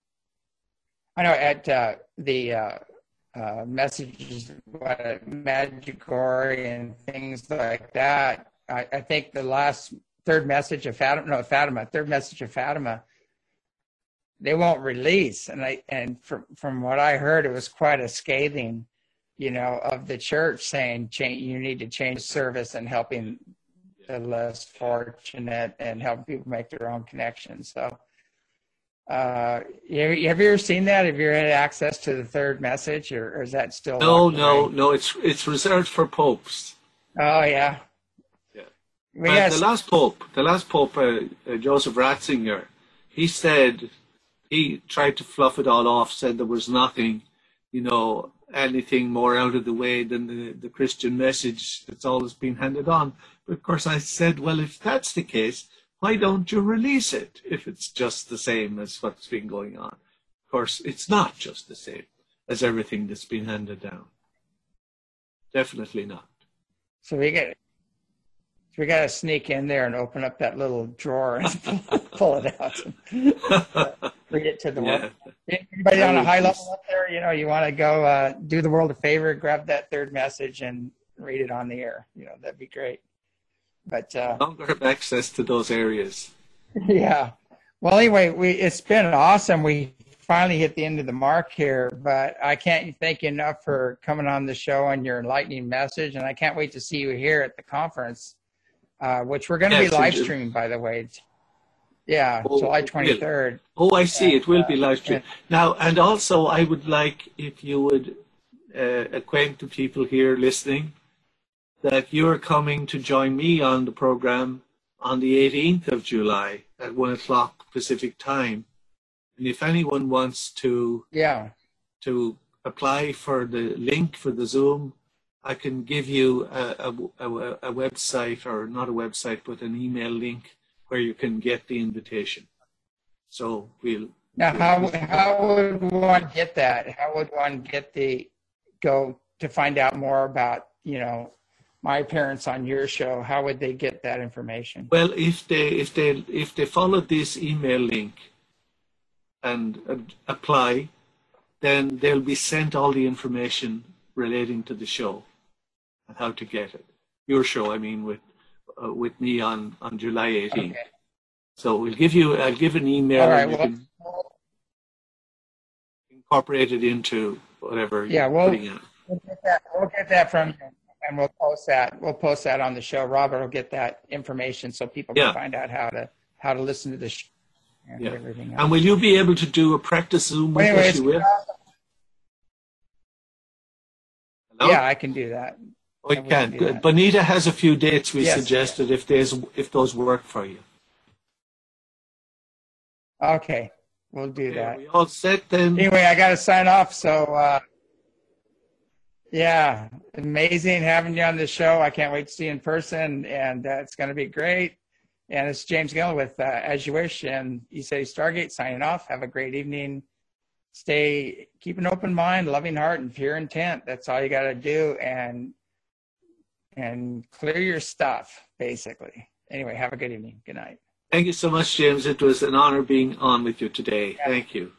I know at uh, the uh, uh, messages, uh, Medjugorje and things like that, I, I think the last third message of Fatima, no, Fatima, third message of Fatima, they won't release. And I, and from, from what I heard, it was quite a scathing, you know, of the church saying, change, you need to change service and helping the less fortunate and helping people make their own connections. So, uh, have you ever seen that? Have you had access to the third message, or, or is that still? No, no, away? no. It's it's reserved for popes. Oh yeah. Yeah. Well, yes. The last pope, the last pope, uh, uh, Joseph Ratzinger, he said he tried to fluff it all off. Said there was nothing, you know, anything more out of the way than the, the Christian message that's always been handed on. But of course, I said, well, if that's the case, why don't you release it if it's just the same as what's been going on? Of course, it's not just the same as everything that's been handed down. Definitely not. So we get we got to sneak in there and open up that little drawer and pull it out and read it to the Yeah. world. Anybody on a high level up there, you know, you want to go uh, do the world a favor, grab that third message and read it on the air. You know, that'd be great. But uh, no longer have access to those areas. yeah. Well, anyway, we it's been awesome. We finally hit the end of the mark here, but I can't thank you enough for coming on the show and your enlightening message. And I can't wait to see you here at the conference. Uh, which we're going to Yes, be live indeed. streaming, by the way. Yeah, Oh, July it will. twenty-third. Oh, I see. It will be And, uh, live streamed. Now, and also I would like if you would uh, acquaint the people here listening that you're coming to join me on the program on the eighteenth of July at one o'clock Pacific time. And if anyone wants to Yeah. to apply for the link for the Zoom, I can give you a, a, a, a website, or not a website, but an email link where you can get the invitation. So we'll. Now, how how would one get that? How would one get the go to find out more about, you know, my appearance on your show? How would they get that information? Well, if they if they if they follow this email link and uh, apply, then they'll be sent all the information relating to the show and how to get it. Your show, I mean, with uh, with me on, on July eighteenth. Okay. So we'll give you I'll give an email All right. and you Well, can incorporate it into whatever yeah, you're we'll, putting out. we'll get that. We'll get that from you, and we'll post that. We'll post that on the show. Robert will get that information so people can Yeah. find out how to how to listen to the show and Yeah. everything else. And will you be able to do a practice Zoom with Anyway, us? it's You will? Hello? Yeah, I can do that. Oh, you we can. can do Good. that. Bonita has a few dates we Yes. suggested if there's if those work for you. Okay, we'll do Okay, that. are we all set then? Anyway, I got to sign off. So, uh, yeah, amazing having you on the show. I can't wait to see you in person, and uh, it's going to be great. And it's James Gill with uh, As You Wish and eCity Stargate signing off. Have a great evening. Stay, keep an open mind, loving heart, and pure intent. That's all you got to do, and and clear your stuff, basically. Anyway, have a good evening. Good night. Thank you so much, James. It was an honor being on with you today. Yeah. Thank you.